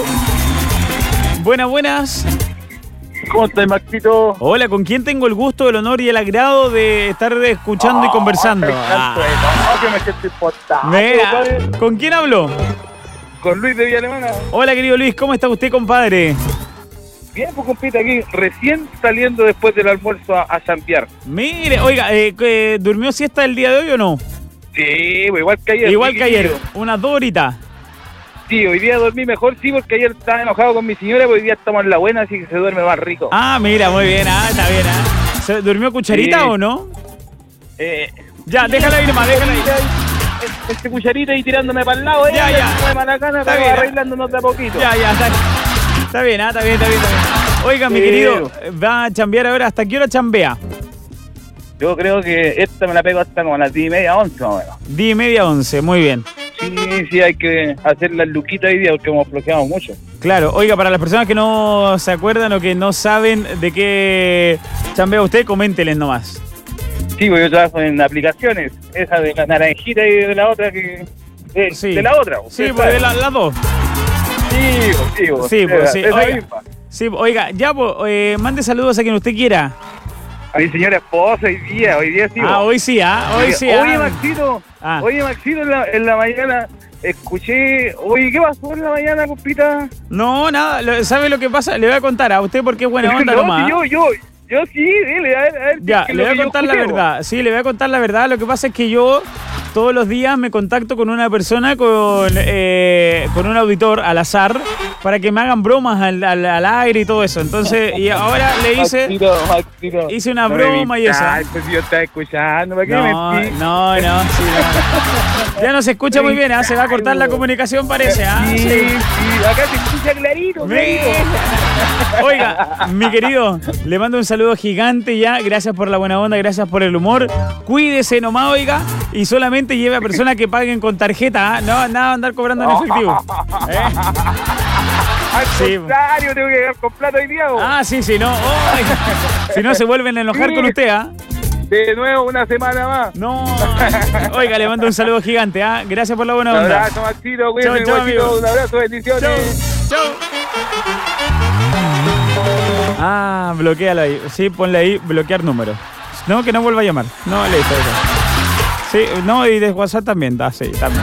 Buenas, buenas. ¿Cómo estás, Maxito? Hola, ¿con quién tengo el gusto, el honor y el agrado de estar escuchando y conversando? Ah. No, que me siento importante. Mira, compadre. ¿con quién hablo? Con Luis de Villa Alemana. Hola, querido Luis, ¿cómo está usted, compadre? Bien, pues, compita, aquí recién saliendo después del almuerzo a, a champear. Mire, oiga, eh, eh, ¿durmió siesta el día de hoy o no? Sí, pues, igual que ayer. Igual sí, que ayer, tío. unas dos horitas. Sí, hoy día dormí mejor, sí, porque ayer estaba enojado con mi señora, pero hoy día estamos en la buena, así que se duerme más rico. Ah, mira, muy bien, ah, está bien. Ah. ¿Se ¿Durmió cucharita Sí. o no? Eh, Ya, déjala ir más, déjala ir. Este cucharita y tirándome para el lado, Ya, ella, ya. no me mala gana, Está pero bien, ¿eh? arreglándonos de a poquito. Ya, ya, está, está bien, ah, está bien, está bien, está bien. Oiga, mi Sí. querido, va a chambear ahora. ¿Hasta qué hora chambea? Yo creo que esta me la pego hasta como a las diez y media, once más o menos. Diez y media, once, muy bien. Sí, sí, hay que hacer las luquitas hoy día porque hemos flojeado mucho. Claro, oiga, para las personas que no se acuerdan o que no saben de qué chambea usted, coménteles nomás. Sí, pues yo trabajo en aplicaciones, esa de la naranjita y de la otra que... De, Sí. de la otra. Sí, usted pues de sabe. la- las dos. Sí, pues, sí, pues, Sí, pues, esa- sí. esa Oiga, misma. sí, oiga, ya, pues, eh, mande saludos a quien usted quiera. A mi señora esposa hoy día, hoy día sí. Ah, pues. hoy sí, ah, hoy sí. Oye, ah. Maxito, Ah. oye, Maxito, en la, en la mañana escuché... Oye, ¿qué pasó en la mañana, compita? No, nada, lo- ¿sabe lo que pasa? Le voy a contar a usted porque es buena onda no, nomás. si yo, yo, yo sí, dile, a ver, a ver. Ya, qué es le lo voy a que yo contar la escuché, verdad. Sí, le voy a contar la verdad. Lo que pasa es que yo todos los días me contacto con una persona, con, eh, con un auditor al azar, para que me hagan bromas al, al, al aire y todo eso. Entonces, y ahora le hice, Maxito, Maxito, hice una no me broma y eso. mintáis, pues yo estaba escuchando, ¿para qué No, mentí? no, no, sí, no. Ya no se escucha muy bien, ¿ah? Se va a cortar la comunicación, parece, ¿ah? Sí, sí, acá se escucha clarito, clarito. Oiga, mi querido, le mando un saludo gigante ya. Gracias por la buena onda, gracias por el humor. Cuídese nomás, oiga, y solamente lleve a personas que paguen con tarjeta, ¿ah? No, nada de andar cobrando en efectivo. ¿Eh? Al Sí. contrario, tengo que llegar con plata hoy día. ¿o? Ah, sí, sí, no. Ay, si no se vuelven a enojar Sí. con usted, ¿ah? De nuevo, una semana más. No. Oiga, le mando un saludo gigante, ¿ah? Gracias por la buena Un onda. abrazo, Maxito, cuídate, Chau, chau, guachito, amigo. un abrazo, bendiciones. Chau. Ah, bloqueala ahí. Sí, ponle ahí, bloquear número. No, que no vuelva a llamar. No, listo. listo. Sí, no, y de WhatsApp también, da, sí, también.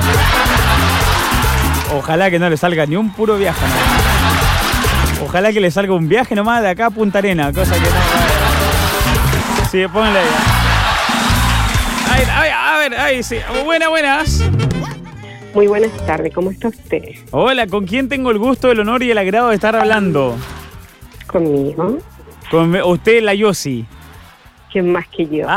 Ojalá que no le salga ni un puro viaje, ¿no? Ojalá que le salga un viaje nomás de acá a Punta Arena, cosa que no. Sí, ponle ahí. Ay, ay, a ver, ay, sí. Buenas, buenas. Muy buenas tardes, ¿cómo está usted? Hola, ¿con quién tengo el gusto, el honor y el agrado de estar hablando? Conmigo. Con usted, la Yossi. ¿Quién más que yo?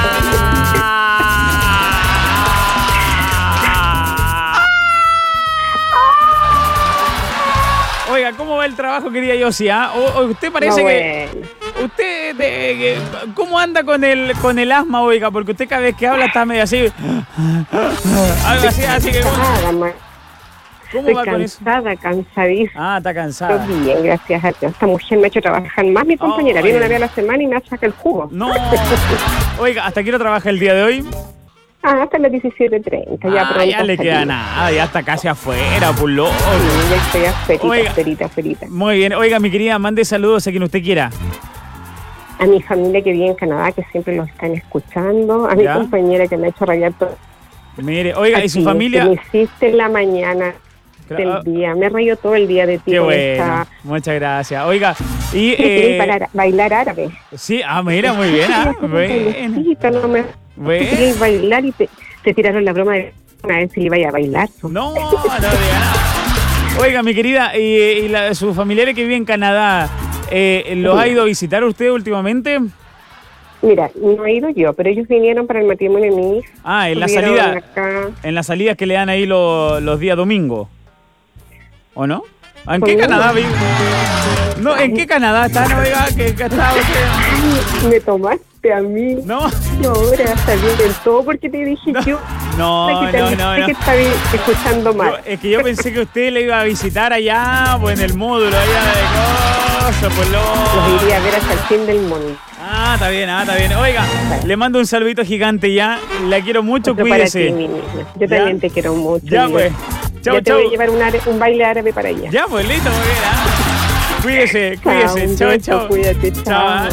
Oiga, ¿cómo va el trabajo, querida Yossi? ¿Ah? O, o usted parece No, que... ¿Usted eh, que- cómo anda con el con el asma, oiga? Porque usted cada vez que habla está medio así... Algo así, así que... Cansada, ma. ¿Cómo Estoy va con eso? cansada, cansadísima. Ah, está cansada. Estoy bien, gracias a Dios. Esta mujer me ha hecho trabajar más mi compañera. Oh, Viene una oiga. vez a la semana y me saca el jugo. No. Oiga, ¿hasta qué hora trabaja el día de hoy? Ah, hasta las diecisiete treinta. Ya Ah, pronto ya le queda salimos. nada, ya está casi afuera, por loco. Sí, ya estoy aferita, Oiga. aferita, aferita. Muy bien, oiga, mi querida, mande saludos a quien usted quiera. A mi familia que vive en Canadá, que siempre los están escuchando. A mi Ya. compañera que me ha hecho rayar todo. Mire, oiga, ¿y su A ti, familia? que me hiciste en la mañana Claro. del día. Me rayo todo el día de ti. Qué con bueno, esta- muchas gracias. Oiga, y... ¿Quieres Eh, bailar, bailar árabe? sí, ah, mira, muy bien, ah, bueno. Bailecito, no me... Bueno. Tú querías bailar y te, te tiraron la broma de una vez si le iba a bailar. No, no diga nada. Oiga, mi querida, ¿y, y la, sus familiares que viven en Canadá, eh, los ha ido a visitar usted últimamente? Mira, no he ido yo, pero ellos vinieron para el matrimonio de mi hija. Ah, en la Estuvieron salida, acá. en las salidas que le dan ahí lo- los días domingos. ¿O no? ¿En qué Conmigo. Canadá vive? No, ¿en qué Canadá está? No, oiga, que, que está usted. Me tomaste a mí. No. Y ahora está bien del todo porque te dije yo. No, Ay, que no, te- no, sé no. que estaba escuchando mal. Yo- es que yo pensé que usted le iba a visitar allá, pues en el módulo, allá de cosas, pues lo... Los iría a ver hasta el fin del mundo. Ah, está bien, ah, está bien. Oiga, le mando un saludito gigante ya. La quiero mucho, Otro para cuídese. ti, mi niña. Yo ¿Ya? también te quiero mucho. Ya, Mira. pues. Chau, Ya te chau. voy a llevar un, are- un baile árabe para allá. Ya, pues listo, muy bien. ah. Cuídese, Chao, cuídese. un Chao, beso, chao. cuídate, chao. ah.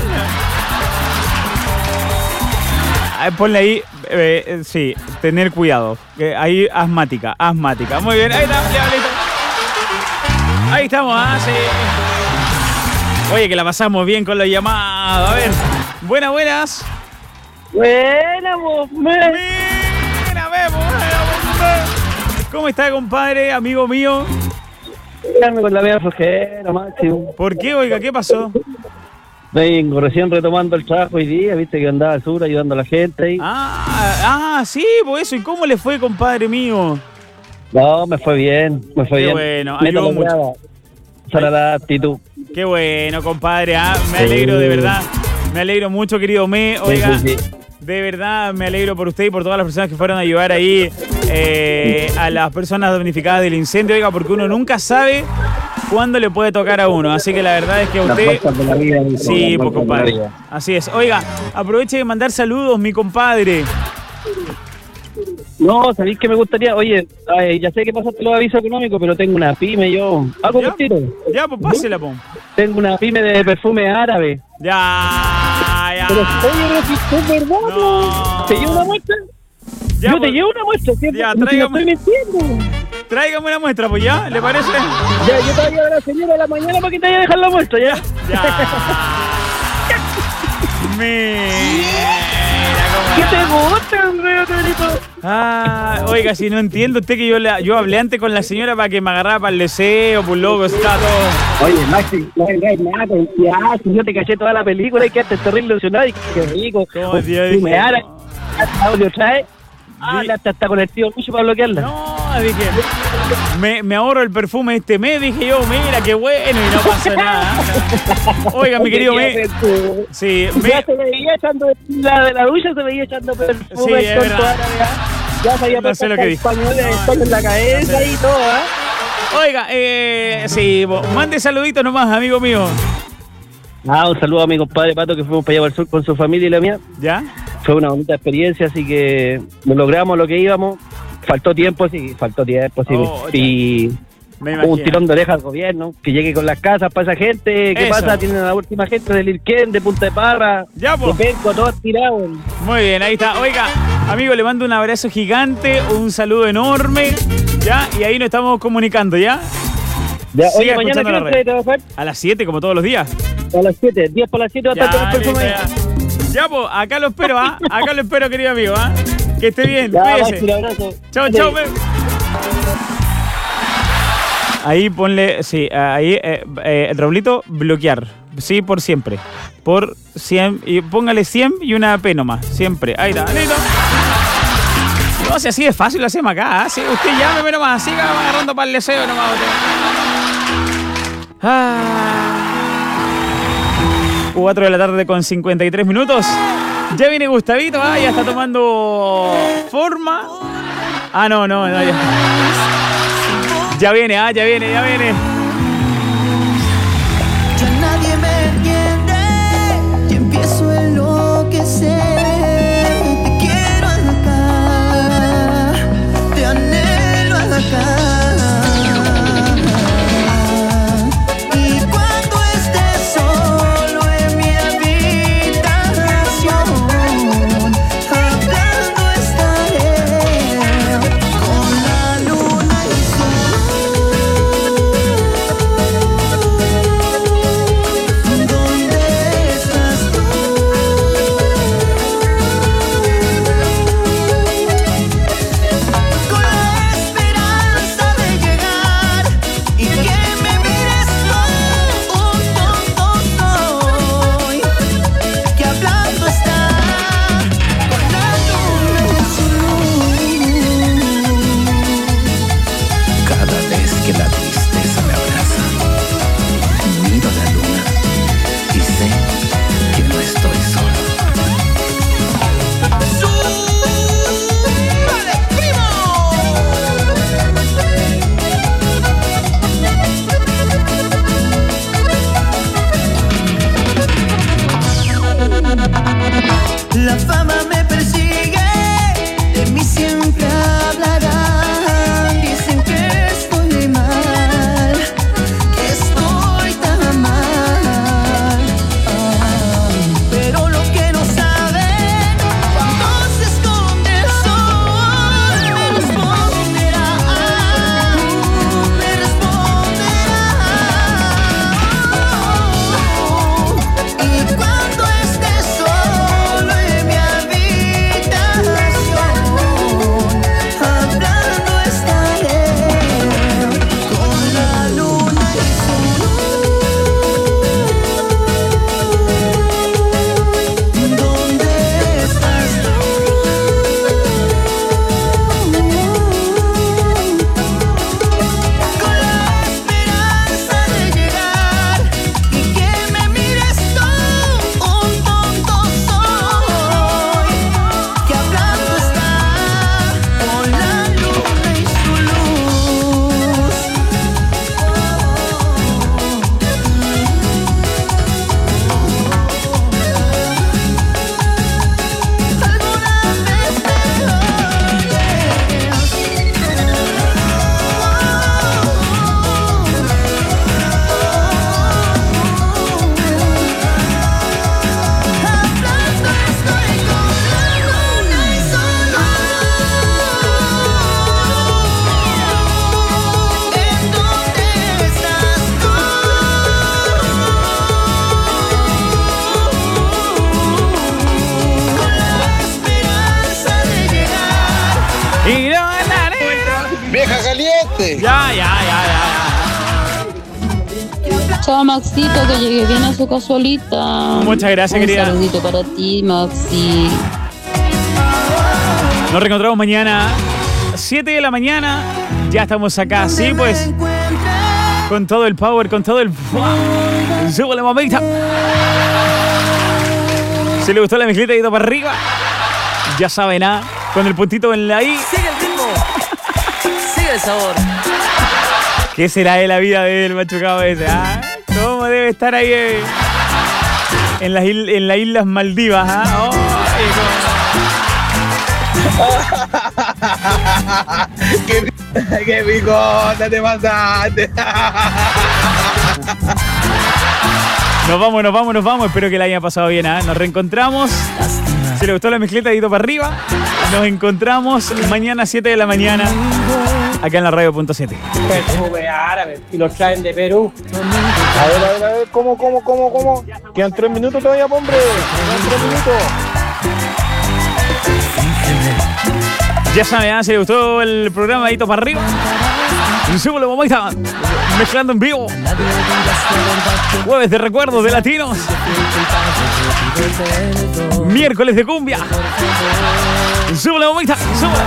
Ah, ponle ahí, eh, eh, sí, tener cuidado. Que ahí asmática, asmática. Muy bien, ahí está, ya, listo. Ahí estamos, ah, sí. Oye, que la pasamos bien con la llamada. A ver, buenas, buenas. Buena, vos, Buena, vemos, buena, ¿cómo está, compadre, amigo mío? Quédame con la media flojera, máximo. ¿Por qué, oiga? ¿Qué pasó? Vengo recién retomando el trabajo hoy día, viste que andaba al sur ayudando a la gente ahí. Ah, ah, sí, pues eso. ¿Y cómo le fue, compadre mío? No, me fue bien, me fue Qué bien. bueno, Neta ayudó mucho. lograda. Esa era la actitud. Qué bueno, compadre. ah, Me Sí. alegro de verdad. Me alegro mucho, querido Me. Oiga, Sí, sí, sí. de verdad me alegro por usted y por todas las personas que fueron a ayudar ahí eh, a las personas damnificadas del incendio. Oiga, porque uno nunca sabe cuándo le puede tocar a uno. Así que la verdad es que a Las usted... vueltas de la vida, hijo, Sí, las pues, vueltas de la compadre. vida. Así es. Oiga, aproveche de mandar saludos, mi compadre. No, sabéis que me gustaría, oye, ay, ya sé que pasaste los avisos económicos, pero tengo una pyme yo. ¿Algo ¿Ya? cortito? Ya, pues pásela, po. Tengo una pyme de perfume árabe. Ya, ya. Pero oye, pero si esto es verdad, No. ¿te llevo una muestra? Ya, yo pues. te llevo una muestra, ¿cierto? Ya, No, si no tráigame. estoy mintiendo. Tráigame una muestra, pues ya, ¿le parece? Ya, yo te voy a llevar a la señora a la mañana para que te vaya a dejar la muestra, ¿ya? Mira cómo ¿Qué la- te gusta, hombre, Pedrito? Ah, oiga, si no entiendo usted que yo la, yo hablé antes con la señora para que me agarrara para el deseo, pues loco, está todo. Oye, Maxi, no vengáis nada, confiar, si yo te caché toda la película y quedaste terrible ilusionado y qué rico. ¿Cómo te Tú dije? me harás, audio trae, ah, hasta, hasta con el tío Lucho para bloquearla. No, dije, me, me ahorro el perfume este mes, dije yo, mira qué bueno y no pasa nada. Oiga, mi querido Me. Sí, me. Ya se veía echando la de la ducha, se veía echando perfume Sí, es con verdad. toda la ya sabía No sé lo que dijo. español, español en la cabeza y todo, ¿ah? Oiga, eh, sí, bo- mande saluditos nomás, amigo mío. Ah, un saludo a mi compadre Pato que fuimos para allá para el sur con su familia y la mía. ¿Ya? Fue una bonita experiencia, así que lo logramos lo que íbamos. Faltó tiempo, sí, faltó tiempo, sí. Oh, ya. y Me hubo un imagino. tirón de orejas al gobierno, que llegue con las casas para esa gente. ¿Qué Eso. pasa? Tienen a la última gente del Irquén, de Punta de Parra, Ya, po. de Penco, todos tirados. Muy bien, ahí está. Oiga, amigo, le mando un abrazo gigante, un saludo enorme, ¿ya? Y ahí nos estamos comunicando, ¿ya? Ya, Siga oye, mañana escuchando ¿qué la hora red. de trabajar? A las siete, como todos los días. A las siete, diez para las siete va a Ya, estar con el perfume. listo, ya. Ya, pues, acá lo espero, ¿ah? Acá lo espero, querido amigo, ¿ah? Que esté bien, Ya, cuídese. Maxi, un abrazo. Chao, Dale. chao, me- Ahí ponle, sí, ahí, eh, eh, Raulito, bloquear. Sí, por siempre. Por cien, y póngale cien y una P nomás, siempre. Ahí está, listo. No, si así es fácil lo hacemos acá, ¿eh? Sí, usted llame nomás, siga agarrando para el deseo nomás. Usted. Ah. cuatro de la tarde con cincuenta y tres minutos. Ya viene Gustavito, ah, ya está tomando forma. Ah, no, no, no, ya. Ya viene, ah, ya viene, ya viene. Ya nadie me entiende y empiezo a enloquecer. Te quiero acá, te anhelo acá. Y cuando estés solo en mi habitación, hablando estaré con la luna y la fama me persigue, de mí siempre hablarán. Dicen que estoy mal, que estoy tan mal. Ah, pero lo que no saben, cuando se esconde el sol, me responderá, me responderá. Y cuando estés solo en mi habitación, hablando estaré con la luna y su luz. ¿Dónde estás tú? Con la esperanza de llegar y que me mires tú. Un tonto soy, que hablando está con la luna y su luz. Alguna vez te hablando estoy con la luna y su luz. ¿En dónde estás tú? Con la esperanza de llegar. Y no andaré. ¡Vieja caliente! Ya, ya, ya, ya. Chao, Maxito, que llegue bien a su casualita. Muchas gracias, Un querida. saludito para ti, Maxi. Nos reencontramos mañana, siete de la mañana. Ya estamos acá, sí, pues. Con todo el power, con todo el. ¡Súbele, mamita! Si le gustó la mezclita, dedito para arriba. Ya saben, ¿ah? Con el puntito en la I. Sigue el ritmo. Sigue el sabor. ¿Qué será de la vida del machucado ese? ¿Ah? ¿Cómo debe estar ahí eh? en, las il- en las Islas Maldivas? ¿Ah? Oh, ¡Qué, qué picota te pasaste! nos vamos, nos vamos, nos vamos. Espero que la hayan pasado bien. ¿Ah? Nos reencontramos. Si les gustó la mezcleta, dedito para arriba. Nos encontramos mañana a siete de la mañana acá en la radio punto siete. Perfume árabe y los traen de Perú. A ver, a ver, a ver, ¿cómo, cómo, cómo, cómo? Quedan tres minutos todavía, hombre. Quedan tres minutos. Ya saben, ¿eh? Si les gustó el programa Adito para arriba, súbelo, mamita. Mezclando en vivo. Jueves de recuerdos de latinos. Miércoles de cumbia. Súbelo, mamita. Súbelo.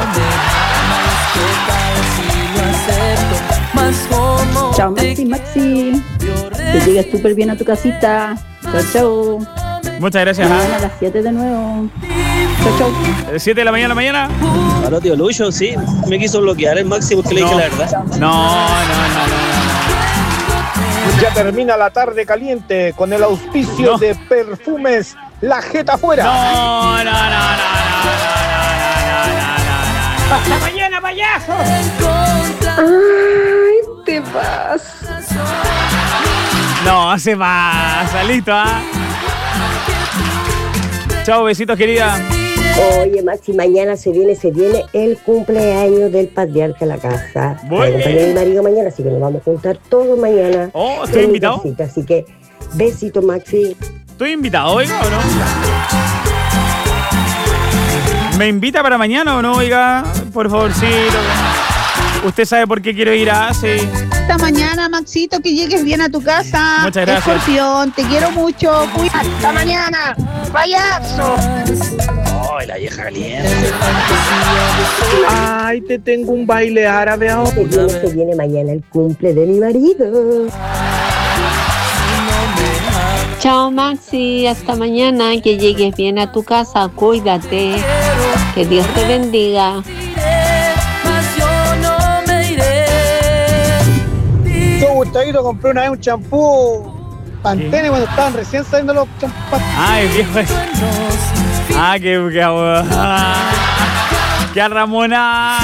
Chao, Maxi, Maxi. Que llegues súper bien a tu casita. Chao, chao. Muchas gracias. Mañana a las siete de nuevo. Chao, chao. siete de la mañana, mañana. Ahora, tío Lucho, sí, me quiso bloquear el Maxi porque le dije No. la verdad. No, no, no, no. Ya termina la tarde caliente con el auspicio No. de Perfumes La Jeta Afuera. No, no, no, no, no, ¡Hasta mañana, payaso! Ay, te vas. no. No, se pasa, listo, ¿ah? Chao, besitos, querida. Oye, Maxi, mañana se viene, se viene el cumpleaños del patriarca de la casa. Voy. Acompañé a mi marido mañana, así que nos vamos a juntar todos mañana. Oh, ¿estoy en mi invitado? casita. Así que, besito, Maxi. ¿Estoy invitado, oiga, o no? ¿Me invita para mañana o no, oiga? Por favorcito. Usted sabe por qué quiero ir a... Sí. Hasta mañana, Maxito, que llegues bien a tu casa. Muchas gracias. Escorpión, te quiero mucho. Cuídate. Hasta mañana, payaso. Ay, la vieja caliente. Ay, te tengo un baile árabe ahora. Se viene, se viene mañana el cumple de mi marido. Chao Maxi, hasta mañana, que llegues bien a tu casa, cuídate, que Dios te bendiga. Qué gustadito, compré una vez un champú Pantene cuando estaban recién saliendo los champús. Ay, viejo. es- Ah, que... que ah, que a Ramona.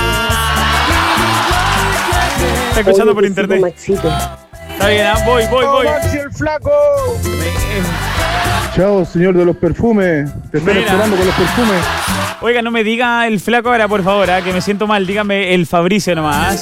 Está escuchando por internet. Está bien, ¿ah? Voy, voy, voy. Maxi el flaco! Chao, señor de los perfumes. Te están Mira. esperando con los perfumes. Oiga, no me diga el flaco ahora, por favor, ¿ah? Que me siento mal. Dígame el Fabricio nomás.